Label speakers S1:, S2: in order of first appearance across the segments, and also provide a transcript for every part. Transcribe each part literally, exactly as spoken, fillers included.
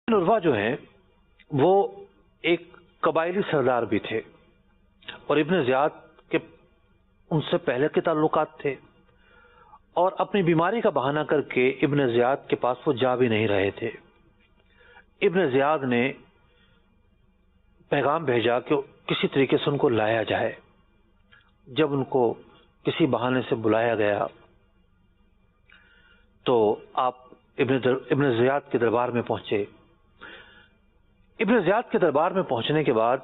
S1: عروہ جو ہیں وہ ایک قبائلی سردار بھی تھے اور ابن زیاد کے ان سے پہلے کے تعلقات تھے، اور اپنی بیماری کا بہانہ کر کے ابن زیاد کے پاس وہ جا بھی نہیں رہے تھے۔ ابن زیاد نے پیغام بھیجا کہ کسی طریقے سے ان کو لایا جائے۔ جب ان کو کسی بہانے سے بلایا گیا تو آپ ابن در... ابن زیاد کے دربار میں پہنچے۔ ابن زیاد کے دربار میں پہنچنے کے بعد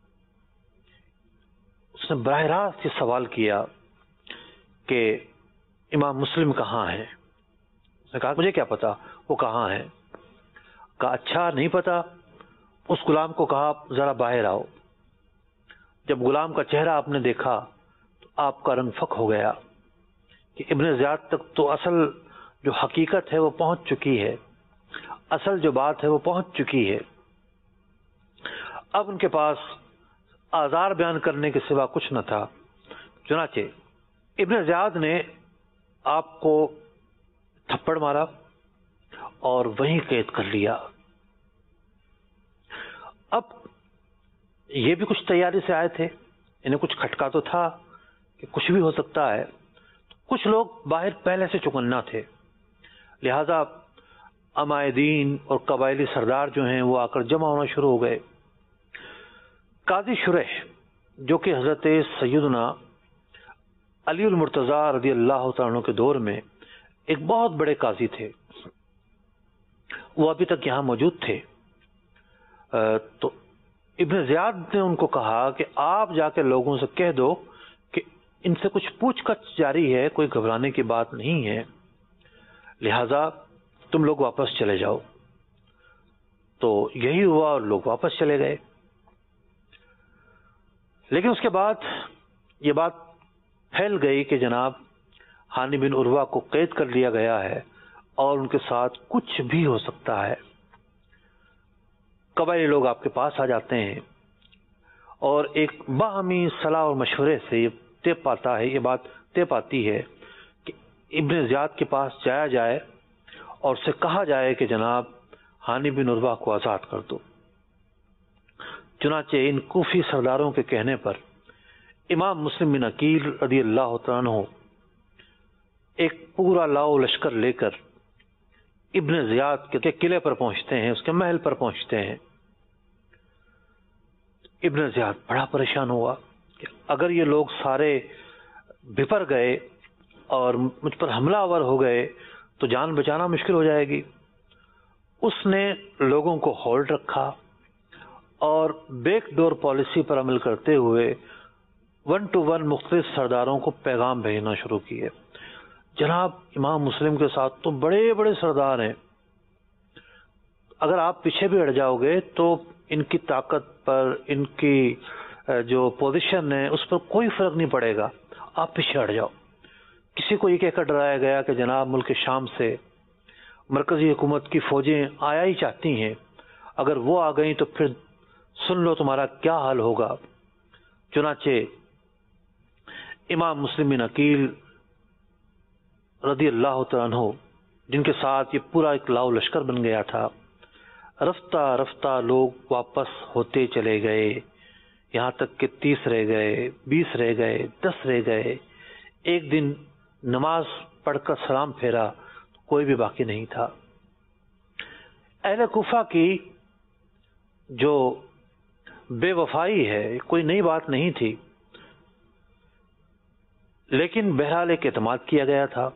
S1: اس نے براہ راست یہ سوال کیا کہ امام مسلم کہاں ہے؟ اس نے کہا مجھے کیا پتا وہ کہاں ہے؟ کہا اچھا نہیں پتا؟ اس غلام کو کہا ذرا باہر آؤ۔ جب غلام کا چہرہ آپ نے دیکھا تو آپ کا رنگ فک ہو گیا کہ ابن زیاد تک تو اصل جو حقیقت ہے وہ پہنچ چکی ہے، اصل جو بات ہے وہ پہنچ چکی ہے۔ اب ان کے پاس آزار بیان کرنے کے سوا کچھ نہ تھا۔ چنانچہ ابن زیاد نے آپ کو تھپڑ مارا اور وہیں قید کر لیا۔ اب یہ بھی کچھ تیاری سے آئے تھے، انہیں کچھ کھٹکا تو تھا کہ کچھ بھی ہو سکتا ہے۔ کچھ لوگ باہر پہلے سے چوکنا تھے، لہذا عمائدین اور قبائلی سردار جو ہیں وہ آ کر جمع ہونا شروع ہو گئے۔ قاضی شریح جو کہ حضرت سیدنا علی المرتضیٰ رضی اللہ تعالیٰ عنہ کے دور میں ایک بہت بڑے قاضی تھے، وہ ابھی تک یہاں موجود تھے۔ تو ابن زیاد نے ان کو کہا کہ آپ جا کے لوگوں سے کہہ دو کہ ان سے کچھ پوچھ گچھ جاری ہے، کوئی گھبرانے کی بات نہیں ہے، لہذا تم لوگ واپس چلے جاؤ۔ تو یہی ہوا اور لوگ واپس چلے گئے۔ لیکن اس کے بعد یہ بات پھیل گئی کہ جناب ہانی بن عروہ کو قید کر لیا گیا ہے اور ان کے ساتھ کچھ بھی ہو سکتا ہے۔ قبائلی لوگ آپ کے پاس آ جاتے ہیں اور ایک باہمی صلاح اور مشورے سے یہ طے پاتا ہے، یہ بات طے پاتی ہے کہ ابن زیاد کے پاس جایا جائے اور اسے کہا جائے کہ جناب ہانی بن عروہ کو آزاد کر دو۔ چنانچہ ان کوفی سرداروں کے کہنے پر امام مسلم بن عقیل رضی اللہ تعالیٰ عنہ ایک پورا لاؤ لشکر لے کر ابن زیاد کے قلعے پر پہنچتے ہیں، اس کے محل پر پہنچتے ہیں۔ ابن زیاد بڑا پریشان ہوا کہ اگر یہ لوگ سارے بپر گئے اور مجھ پر حملہ آور ہو گئے تو جان بچانا مشکل ہو جائے گی۔ اس نے لوگوں کو ہولڈ رکھا اور بیک ڈور پالیسی پر عمل کرتے ہوئے ون ٹو ون مختلف سرداروں کو پیغام بھیجنا شروع کیے۔ جناب امام مسلم کے ساتھ تو بڑے بڑے سردار ہیں، اگر آپ پیچھے بھی ہٹ جاؤ گے تو ان کی طاقت پر، ان کی جو پوزیشن ہے اس پر کوئی فرق نہیں پڑے گا، آپ پیچھے ہٹ جاؤ۔ کسی کو یہ کہہ کر ڈرایا گیا کہ جناب ملک شام سے مرکزی حکومت کی فوجیں آیا ہی چاہتی ہیں، اگر وہ آ گئیں تو پھر سن لو تمہارا کیا حال ہوگا۔ چنانچہ امام مسلم بن عقیل رضی اللہ تعالیٰ عنہ جن کے ساتھ یہ پورا ایک لاؤ لشکر بن گیا تھا، رفتہ رفتہ لوگ واپس ہوتے چلے گئے، یہاں تک کہ تیس رہ گئے، بیس رہ گئے، دس رہ گئے۔ ایک دن نماز پڑھ کر سلام پھیرا تو کوئی بھی باقی نہیں تھا۔ اہل کوفہ کی جو بے وفائی ہے کوئی نئی بات نہیں تھی، لیکن بہرحال ایک اعتماد کیا گیا تھا۔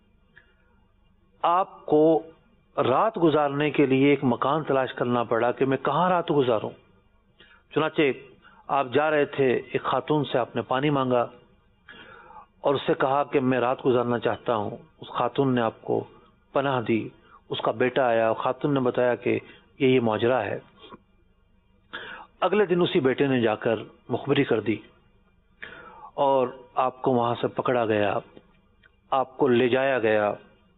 S1: آپ کو رات گزارنے کے لیے ایک مکان تلاش کرنا پڑا کہ میں کہاں رات گزاروں۔ چنانچہ آپ جا رہے تھے، ایک خاتون سے آپ نے پانی مانگا اور اس سے کہا کہ میں رات گزارنا چاہتا ہوں۔ اس خاتون نے آپ کو پناہ دی۔ اس کا بیٹا آیا، خاتون نے بتایا کہ یہ یہ ماجرا ہے۔ اگلے دن اسی بیٹے نے جا کر مخبری کر دی اور آپ کو وہاں سے پکڑا گیا، آپ کو لے جایا گیا،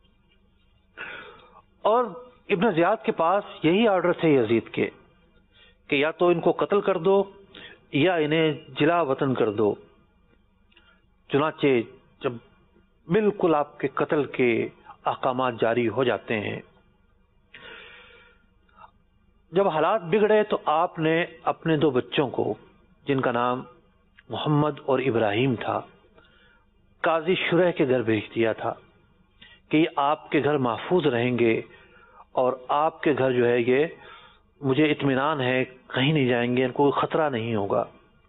S1: اور ابن زیاد کے پاس یہی آرڈر تھے یزید کے کہ یا تو ان کو قتل کر دو یا انہیں جلا وطن کر دو۔ چنانچہ جب بالکل آپ کے قتل کے احکامات جاری ہو جاتے ہیں، جب حالات بگڑے تو آپ نے اپنے دو بچوں کو، جن کا نام محمد اور ابراہیم تھا، قاضی شرح کے گھر بھیج دیا تھا کہ یہ آپ کے گھر محفوظ رہیں گے اور آپ کے گھر جو ہے یہ مجھے اطمینان ہے کہیں نہیں جائیں گے، ان کو خطرہ نہیں ہوگا۔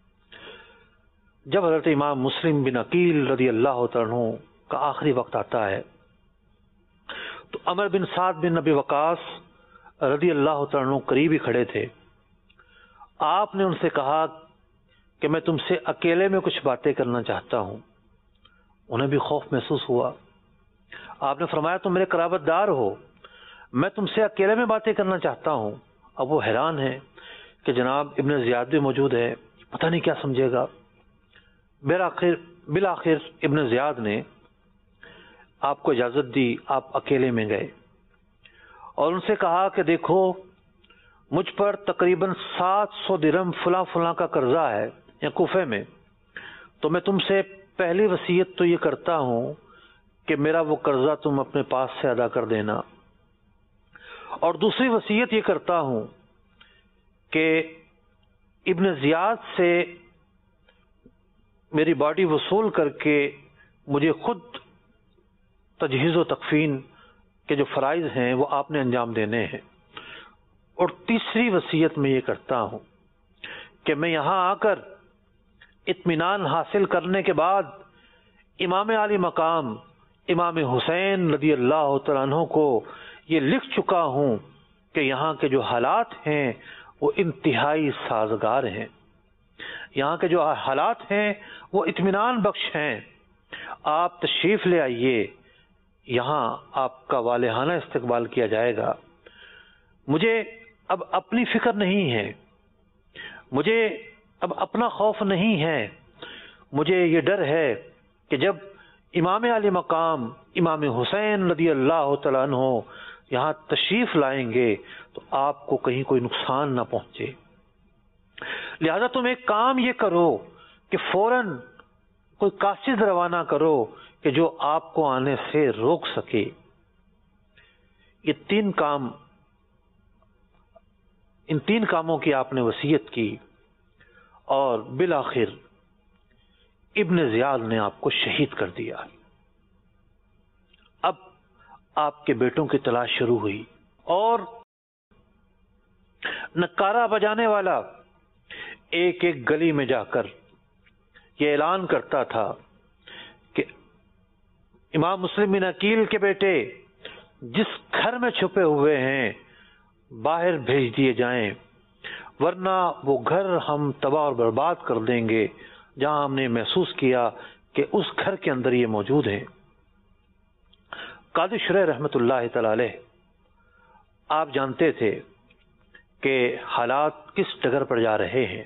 S1: جب حضرت امام مسلم بن عقیل رضی اللہ تعالیٰ عنہ کا آخری وقت آتا ہے تو عمر بن سعد بن نبی وقاص رضی اللہ تعالیٰ عنہ قریب ہی کھڑے تھے۔ آپ نے ان سے کہا کہ میں تم سے اکیلے میں کچھ باتیں کرنا چاہتا ہوں۔ انہیں بھی خوف محسوس ہوا۔ آپ نے فرمایا تم میرے قرابت دار ہو، میں تم سے اکیلے میں باتیں کرنا چاہتا ہوں۔ اب وہ حیران ہے کہ جناب ابن زیاد بھی موجود ہے، پتہ نہیں کیا سمجھے گا۔ بالآخر بالآخر ابن زیاد نے آپ کو اجازت دی، آپ اکیلے میں گئے اور ان سے کہا کہ دیکھو مجھ پر تقریباً سات سو درہم فلاں فلاں کا قرضہ ہے یا کوفے میں، تو میں تم سے پہلی وصیت تو یہ کرتا ہوں کہ میرا وہ قرضہ تم اپنے پاس سے ادا کر دینا، اور دوسری وصیت یہ کرتا ہوں کہ ابن زیاد سے میری باڈی وصول کر کے مجھے خود تجہیز و تکفین کے جو فرائض ہیں وہ آپ نے انجام دینے ہیں، اور تیسری وصیت میں یہ کرتا ہوں کہ میں یہاں آ کر اطمینان حاصل کرنے کے بعد امام عالی مقام امام حسین رضی اللہ تعالیٰ عنہ کو یہ لکھ چکا ہوں کہ یہاں کے جو حالات ہیں وہ انتہائی سازگار ہیں، یہاں کے جو حالات ہیں وہ اطمینان بخش ہیں، آپ تشریف لے آئیے، یہاں آپ کا والہانہ استقبال کیا جائے گا۔ مجھے اب اپنی فکر نہیں ہے، مجھے اب اپنا خوف نہیں ہے، مجھے یہ ڈر ہے کہ جب امام علی مقام امام حسین رضی اللہ تعالیٰ عنہ یہاں تشریف لائیں گے تو آپ کو کہیں کوئی نقصان نہ پہنچے، لہذا تم ایک کام یہ کرو کہ فوراً کوئی قاصد روانہ کرو کہ جو آپ کو آنے سے روک سکے۔ یہ تین کام، ان تین کاموں کی آپ نے وصیت کی اور بالآخر ابن زیاد نے آپ کو شہید کر دیا۔ اب آپ کے بیٹوں کی تلاش شروع ہوئی اور نکارہ بجانے والا ایک ایک گلی میں جا کر یہ اعلان کرتا تھا کہ امام مسلم بن عقیل کے بیٹے جس گھر میں چھپے ہوئے ہیں باہر بھیج دیے جائیں، ورنہ وہ گھر ہم تباہ اور برباد کر دیں گے جہاں ہم نے محسوس کیا کہ اس گھر کے اندر یہ موجود ہیں۔ قاضی شرح رحمۃ اللہ تعالی علیہ آپ جانتے تھے کہ حالات کس ڈگر پر جا رہے ہیں۔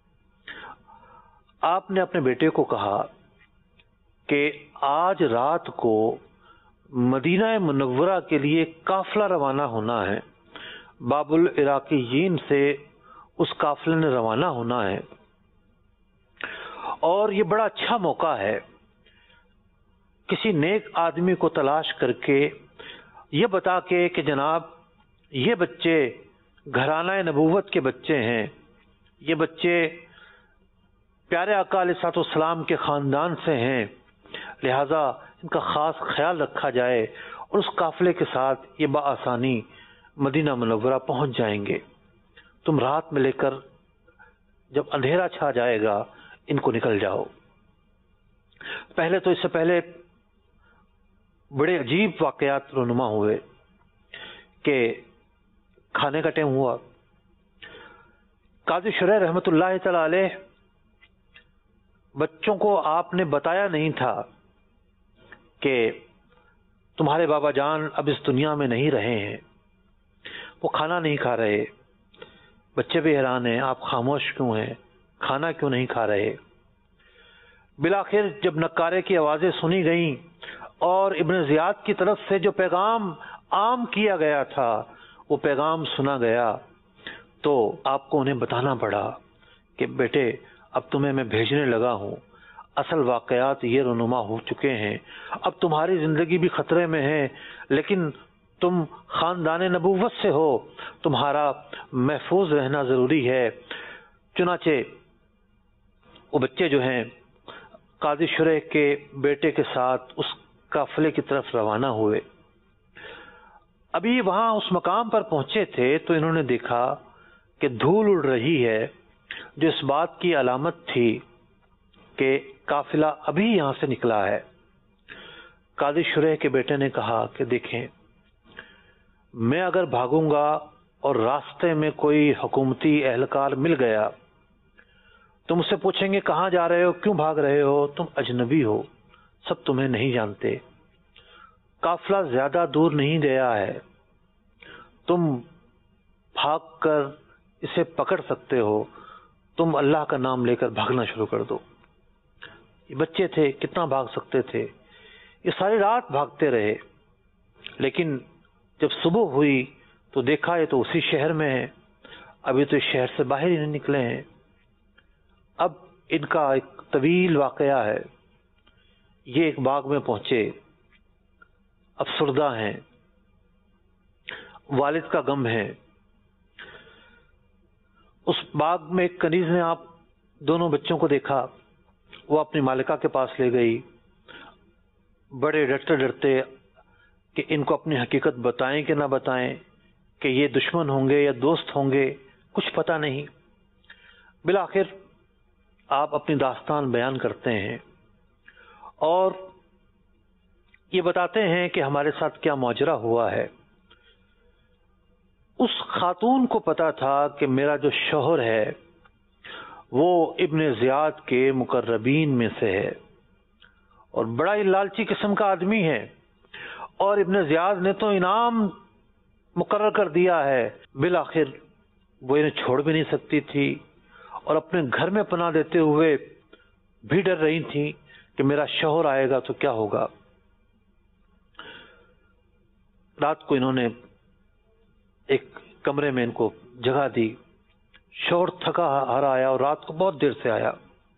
S1: آپ نے اپنے بیٹے کو کہا کہ آج رات کو مدینہ منورہ کے لیے قافلہ روانہ ہونا ہے، باب العراقیین سے اس قافلے نے روانہ ہونا ہے، اور یہ بڑا اچھا موقع ہے کسی نیک آدمی کو تلاش کر کے یہ بتا کے کہ جناب یہ بچے گھرانہ نبوت کے بچے ہیں، یہ بچے پیارے آقا علیہ الصلوۃ والسلام کے خاندان سے ہیں، لہذا ان کا خاص خیال رکھا جائے، اور اس قافلے کے ساتھ یہ بآسانی مدینہ منورہ پہنچ جائیں گے۔ تم رات میں لے کر جب اندھیرا چھا جائے گا ان کو نکل جاؤ۔ پہلے تو اس سے پہلے بڑے عجیب واقعات رونما ہوئے کہ کھانے کا ٹائم ہوا، قاضی شرح رحمۃ اللہ تعالی علیہ بچوں کو آپ نے بتایا نہیں تھا کہ تمہارے بابا جان اب اس دنیا میں نہیں رہے ہیں، وہ کھانا نہیں کھا رہے۔ بچے بھی حیران ہیں، آپ خاموش کیوں ہیں، کھانا کیوں نہیں کھا رہے؟ بالآخر جب نکارے کی آوازیں سنی گئیں اور ابن زیاد کی طرف سے جو پیغام عام کیا گیا تھا وہ پیغام سنا گیا تو آپ کو انہیں بتانا پڑا کہ بیٹے اب تمہیں میں بھیجنے لگا ہوں، اصل واقعات یہ رونما ہو چکے ہیں، اب تمہاری زندگی بھی خطرے میں ہے، لیکن تم خاندان نبوت سے ہو، تمہارا محفوظ رہنا ضروری ہے۔ چنانچہ وہ بچے جو ہیں قاضی شریح کے بیٹے کے ساتھ اس قافلے کی طرف روانہ ہوئے۔ ابھی وہاں اس مقام پر پہنچے تھے تو انہوں نے دیکھا کہ دھول اڑ رہی ہے، جو اس بات کی علامت تھی کہ قافلہ ابھی یہاں سے نکلا ہے۔ قاضی شریح کے بیٹے نے کہا کہ دیکھیں، میں اگر بھاگوں گا اور راستے میں کوئی حکومتی اہلکار مل گیا، تم اس سے پوچھیں گے کہاں جا رہے ہو، کیوں بھاگ رہے ہو، تم اجنبی ہو، سب تمہیں نہیں جانتے، قافلہ زیادہ دور نہیں گیا ہے، تم بھاگ کر اسے پکڑ سکتے ہو، تم اللہ کا نام لے کر بھاگنا شروع کر دو۔ یہ بچے تھے، کتنا بھاگ سکتے تھے، یہ ساری رات بھاگتے رہے، لیکن جب صبح ہوئی تو دیکھا یہ تو اسی شہر میں ہے، ابھی تو اس شہر سے باہر ہی نہیں نکلے ہیں۔ اب ان کا ایک طویل واقعہ ہے۔ یہ ایک باغ میں پہنچے، افسردہ ہیں، والد کا غم ہے۔ اس باغ میں ایک کنیز نے آپ دونوں بچوں کو دیکھا، وہ اپنی مالکہ کے پاس لے گئی، بڑے ڈرتے ڈرتے کہ ان کو اپنی حقیقت بتائیں کہ نہ بتائیں، کہ یہ دشمن ہوں گے یا دوست ہوں گے، کچھ پتہ نہیں۔ بالآخر آپ اپنی داستان بیان کرتے ہیں اور یہ بتاتے ہیں کہ ہمارے ساتھ کیا ماجرا ہوا ہے۔ اس خاتون کو پتا تھا کہ میرا جو شوہر ہے وہ ابن زیاد کے مقربین میں سے ہے اور بڑا ہی لالچی قسم کا آدمی ہے، اور ابن زیاد نے تو انعام مقرر کر دیا ہے۔ بالآخر وہ انہیں چھوڑ بھی نہیں سکتی تھی اور اپنے گھر میں پناہ دیتے ہوئے بھی ڈر رہی تھی کہ میرا شوہر آئے گا تو کیا ہوگا۔ رات کو انہوں نے ایک کمرے میں ان کو جگہ دی۔ شوہر تھکا ہارا آیا اور رات کو بہت دیر سے آیا،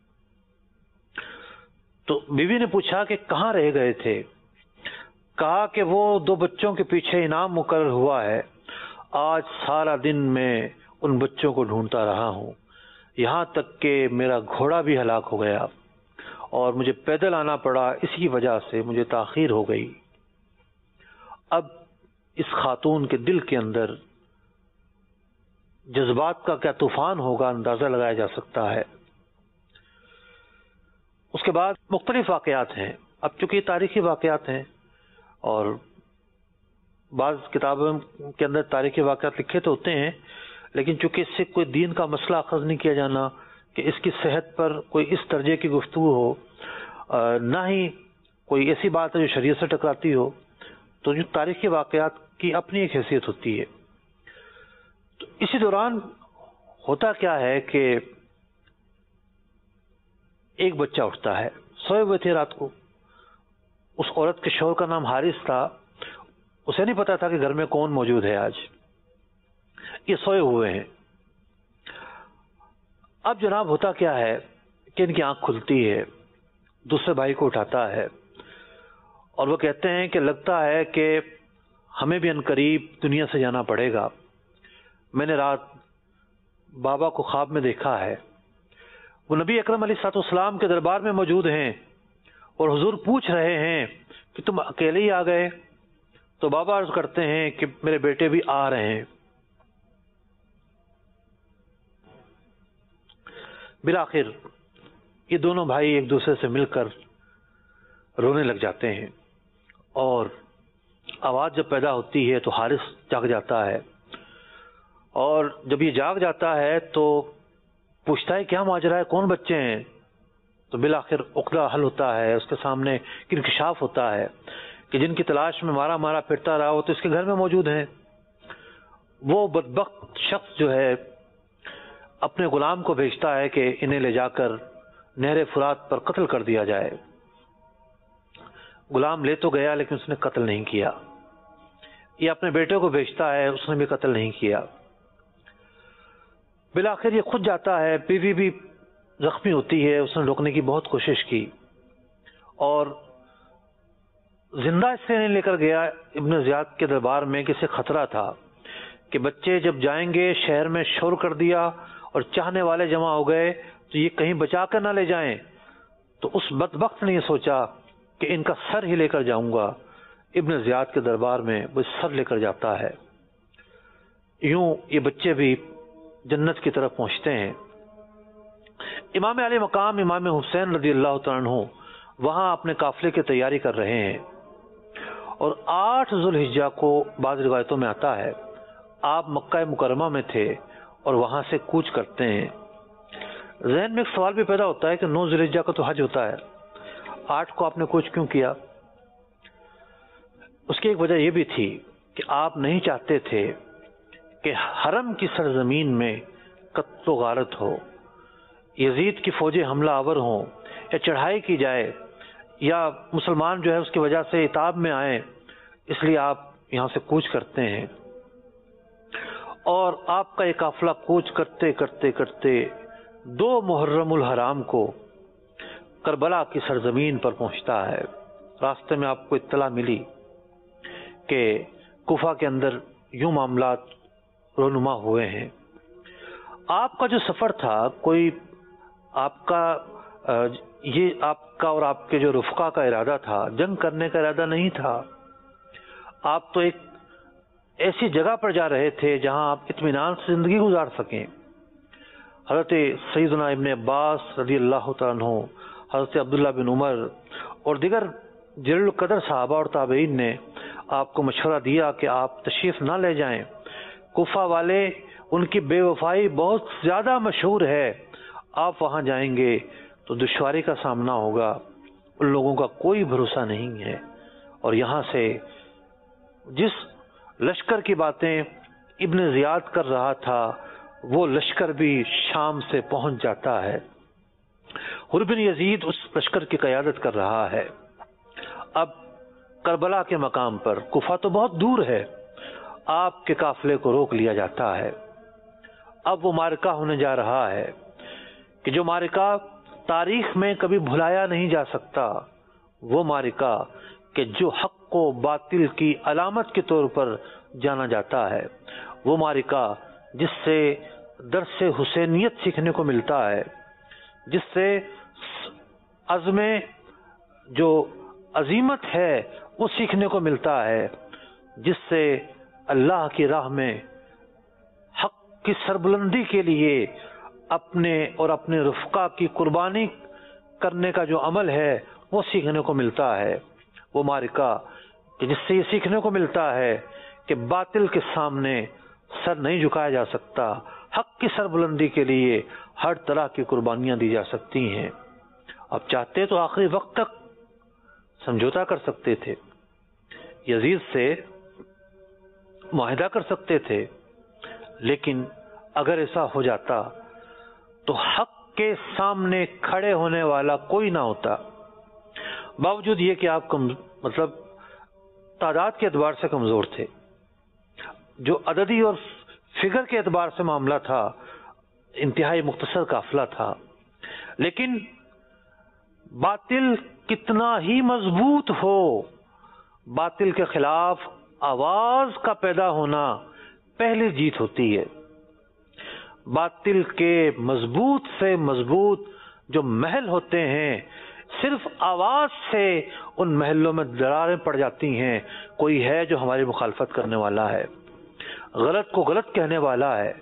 S1: تو بیوی نے پوچھا کہ کہاں رہ گئے تھے؟ کہا کہ وہ دو بچوں کے پیچھے انعام مقرر ہوا ہے، آج سارا دن میں ان بچوں کو ڈھونڈتا رہا ہوں، یہاں تک کہ میرا گھوڑا بھی ہلاک ہو گیا اور مجھے پیدل آنا پڑا، اس کی وجہ سے مجھے تاخیر ہو گئی۔ اب اس خاتون کے دل کے اندر جذبات کا کیا طوفان ہوگا اندازہ لگایا جا سکتا ہے۔ اس کے بعد مختلف واقعات ہیں، اب چونکہ یہ تاریخی واقعات ہیں اور بعض کتابوں کے اندر تاریخی واقعات لکھے تو ہوتے ہیں، لیکن چونکہ اس سے کوئی دین کا مسئلہ اخذ نہیں کیا جانا کہ اس کی صحت پر کوئی اس درجے کی گفتگو ہو، نہ ہی کوئی ایسی بات ہے جو شریعت سے ٹکراتی ہو، تو جو تاریخی واقعات کی اپنی ایک حیثیت ہوتی ہے۔ تو اسی دوران ہوتا کیا ہے کہ ایک بچہ اٹھتا ہے، سوئے ہوئے تھے رات کو، اس عورت کے شوہر کا نام حارث تھا، اسے نہیں پتا تھا کہ گھر میں کون موجود ہے، آج یہ سوئے ہوئے ہیں۔ اب جناب ہوتا کیا ہے کہ ان کی آنکھ کھلتی ہے، دوسرے بھائی کو اٹھاتا ہے اور وہ کہتے ہیں کہ لگتا ہے کہ ہمیں بھی عنقریب دنیا سے جانا پڑے گا، میں نے رات بابا کو خواب میں دیکھا ہے، وہ نبی اکرم علیہ الصلوۃ والسلام کے دربار میں موجود ہیں اور حضور پوچھ رہے ہیں کہ تم اکیلے ہی آ گئے؟ تو بابا عرض کرتے ہیں کہ میرے بیٹے بھی آ رہے ہیں۔ بالآخر یہ دونوں بھائی ایک دوسرے سے مل کر رونے لگ جاتے ہیں اور آواز جب پیدا ہوتی ہے تو حارث جاگ جاتا ہے، اور جب یہ جاگ جاتا ہے تو پوچھتا ہے کیا ماجرا ہے، کون بچے ہیں؟ تو بالآخر عقدہ حل ہوتا ہے، اس کے سامنے انکشاف ہوتا ہے کہ جن کی تلاش میں مارا مارا پھرتا رہا وہ تو اس کے گھر میں موجود ہیں۔ وہ بدبخت شخص جو ہے اپنے غلام کو بھیجتا ہے کہ انہیں لے جا کر نہر فرات پر قتل کر دیا جائے۔ غلام لے تو گیا لیکن اس نے قتل نہیں کیا۔ یہ اپنے بیٹے کو بھیجتا ہے، اس نے بھی قتل نہیں کیا۔ بالآخر یہ خود جاتا ہے، بیوی بھی زخمی ہوتی ہے، اس نے روکنے کی بہت کوشش کی اور زندہ اس لیے نہیں لے کر گیا ابن زیاد کے دربار میں کہ اسے خطرہ تھا کہ بچے جب جائیں گے شہر میں شور کر دیا اور چاہنے والے جمع ہو گئے تو یہ کہیں بچا کر نہ لے جائیں. تو اس بدبخت نے یہ سوچا کہ ان کا سر ہی لے کر جاؤں گا. ابن زیاد کے دربار میں وہ سر لے کر جاتا ہے. یوں یہ بچے بھی جنت کی طرف پہنچتے ہیں. امام علی مقام امام حسین رضی اللہ تعالیٰ عنہ وہاں اپنے قافلے کی تیاری کر رہے ہیں اور آٹھ ذوالحجہ کو بعض روایتوں میں آتا ہے آپ مکہ مکرمہ میں تھے اور وہاں سے کوچ کرتے ہیں. ذہن میں ایک سوال بھی پیدا ہوتا ہے کہ نو ذوالحجہ کا تو حج ہوتا ہے, آٹھ کو آپ نے کوچ کیوں کیا؟ اس کی ایک وجہ یہ بھی تھی کہ آپ نہیں چاہتے تھے کہ حرم کی سرزمین میں قتل و غارت ہو, یزید کی فوجیں حملہ آور ہوں یا چڑھائی کی جائے یا مسلمان جو ہے اس کی وجہ سے عتاب میں آئیں, اس لیے آپ یہاں سے کوچ کرتے ہیں. اور آپ کا یہ قافلہ کوچ کرتے کرتے کرتے دو محرم الحرام کو کربلا کی سرزمین پر پہنچتا ہے. راستے میں آپ کو اطلاع ملی کہ کوفہ کے اندر یوں معاملات رونما ہوئے ہیں. آپ کا جو سفر تھا کوئی آپ کا یہ آپ کا اور آپ کے جو رفقا کا ارادہ تھا جنگ کرنے کا ارادہ نہیں تھا. آپ تو ایک ایسی جگہ پر جا رہے تھے جہاں آپ اطمینان سے زندگی گزار سکیں. حضرت سیدنا ابن عباس رضی اللہ تعالیٰ عنہ, حضرت عبداللہ بن عمر اور دیگر جلیل القدر صحابہ اور تابعین نے آپ کو مشورہ دیا کہ آپ تشریف نہ لے جائیں. کوفہ والے ان کی بے وفائی بہت زیادہ مشہور ہے, آپ وہاں جائیں گے تو دشواری کا سامنا ہوگا, ان لوگوں کا کوئی بھروسہ نہیں ہے. اور یہاں سے جس لشکر کی باتیں ابن زیاد کر رہا تھا وہ لشکر بھی شام سے پہنچ جاتا ہے. حر بن یزید اس لشکر کی قیادت کر رہا ہے. اب کربلا کے مقام پر, کوفہ تو بہت دور ہے, آپ کے قافلے کو روک لیا جاتا ہے. اب وہ معرکہ ہونے جا رہا ہے کہ جو معرکہ تاریخ میں کبھی بھلایا نہیں جا سکتا, وہ معرکہ کہ جو حق کو باطل کی علامت کے طور پر جانا جاتا ہے, وہ معرکہ جس سے درس حسینیت سیکھنے کو ملتا ہے, جس سے عزم جو عظیمت ہے وہ سیکھنے کو ملتا ہے, جس سے اللہ کی راہ میں حق کی سربلندی کے لیے اپنے اور اپنے رفقا کی قربانی کرنے کا جو عمل ہے وہ سیکھنے کو ملتا ہے. وہ معرکہ کہ جس سے یہ سیکھنے کو ملتا ہے کہ باطل کے سامنے سر نہیں جھکایا جا سکتا, حق کی سربلندی کے لیے ہر طرح کی قربانیاں دی جا سکتی ہیں. اب چاہتے تو آخری وقت تک سمجھوتا کر سکتے تھے, یزید سے معاہدہ کر سکتے تھے, لیکن اگر ایسا ہو جاتا تو حق کے سامنے کھڑے ہونے والا کوئی نہ ہوتا. باوجود یہ کہ آپ کم مطلب تعداد کے اعتبار سے کمزور تھے, جو عددی اور فگر کے اعتبار سے معاملہ تھا انتہائی مختصر قافلہ تھا, لیکن باطل کتنا ہی مضبوط ہو, باطل کے خلاف آواز کا پیدا ہونا پہلی جیت ہوتی ہے. باطل کے مضبوط سے مضبوط جو محل ہوتے ہیں, صرف آواز سے ان محلوں میں دراریں پڑ جاتی ہیں. کوئی ہے جو ہماری مخالفت کرنے والا ہے, غلط کو غلط کہنے والا ہے,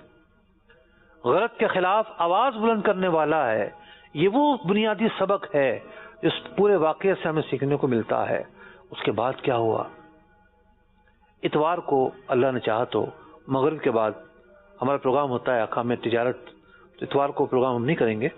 S1: غلط کے خلاف آواز بلند کرنے والا ہے. یہ وہ بنیادی سبق ہے اس پورے واقعے سے ہمیں سیکھنے کو ملتا ہے. اس کے بعد کیا ہوا؟ اتوار کو اللہ نے چاہا تو مغرب کے بعد ہمارا پروگرام ہوتا ہے احکام تجارت, تو اتوار کو پروگرام ہم نہیں کریں گے.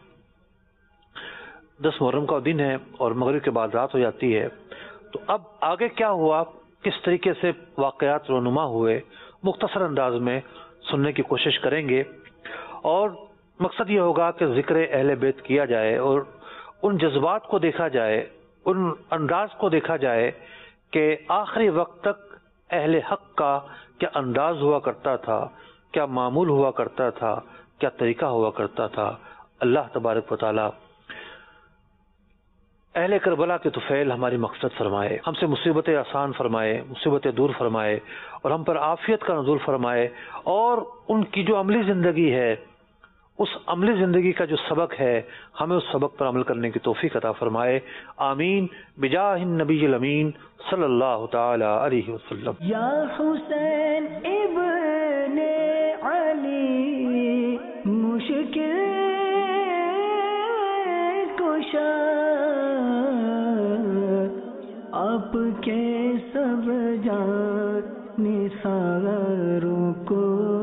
S1: دس محرم کا دن ہے اور مغرب کے بعد رات ہو جاتی ہے. تو اب آگے کیا ہوا, کس طریقے سے واقعات رونما ہوئے, مختصر انداز میں سننے کی کوشش کریں گے. اور مقصد یہ ہوگا کہ ذکر اہل بیت کیا جائے اور ان جذبات کو دیکھا جائے, ان انداز کو دیکھا جائے کہ آخری وقت تک اہل حق کا کیا انداز ہوا کرتا تھا, کیا معمول ہوا کرتا تھا, کیا طریقہ ہوا کرتا تھا. اللہ تبارک و تعالی اہل کربلا کے طفیل ہماری مقصد فرمائے، ہم سے مصیبتیں آسان فرمائے، مصیبتیں دور فرمائے، اور ہم پر عافیت کا نزول فرمائے، اور ان کی جو عملی زندگی ہے، اس عملی زندگی کا جو سبق ہے، ہمیں اس سبق پر عمل کرنے کی توفیق عطا فرمائے۔ آمین بجاہ النبی الامین صلی اللہ تعالی علیہ وسلم۔
S2: یا حسین ابن علی مشکل کشا، آپ کے سب جان نثاروں کو